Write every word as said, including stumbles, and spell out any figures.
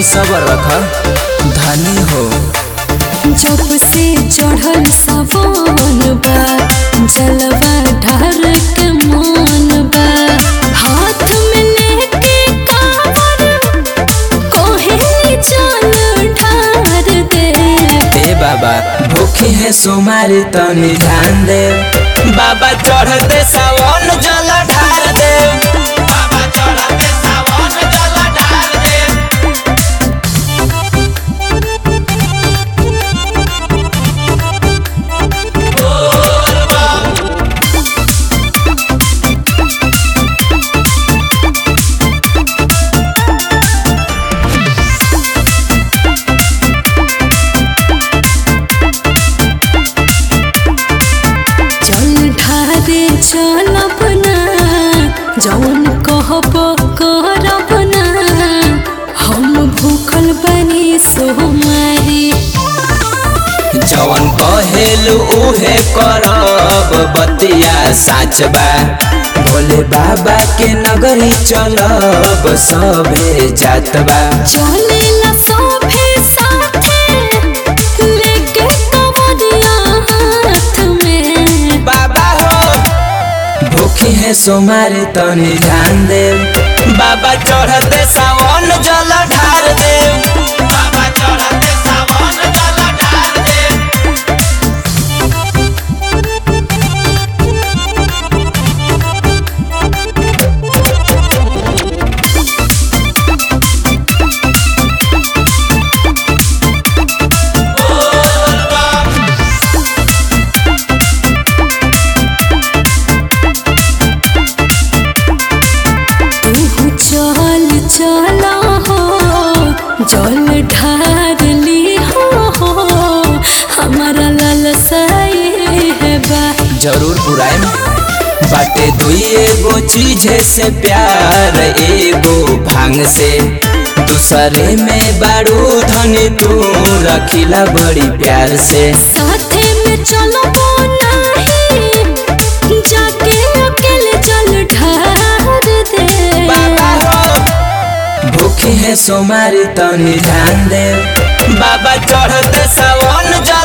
सबर रख धनी हो। जब से चढ़ल सावन बा जलवा ढार के मन बा हाथ में लेके कांवर कोहे चल ढार दे। ए बाबा भूखी है सोमारी तनी ध्यान दे बाबा चढ़ते सावन जल ढार दे बाबा चढ़ते सावन जल ढार दे। चलब ना जौन कहब करब ना हम भूखल बनी सोमारी। जवन कहेलु उहे करब बतिया साच बा भोले बाबा के नगरी चलब सभे जात बा। चलेला सभे साथे लेके कमरिया हाथ में बाबा हो भूखी है सोमारी तनी ध्यान दे बाबा चढ़ते सावन जल ढार दे बाबा चढ़ते सावन जल ढार दे। चल चला हो जल ढार ली हो हमारा लालसा है बा। जरूर पुराएम बाटे दुई एगो चीज से प्यार एगो भांग से दूसरे में बारू धनी तू रखिला बड़ी प्यार से। साथे में चलो नहीं जाके अकेले जल ढार दे बाबा हो भूखी है सोमारी तनी ध्यान दे बाबा चढ़ते सावन जल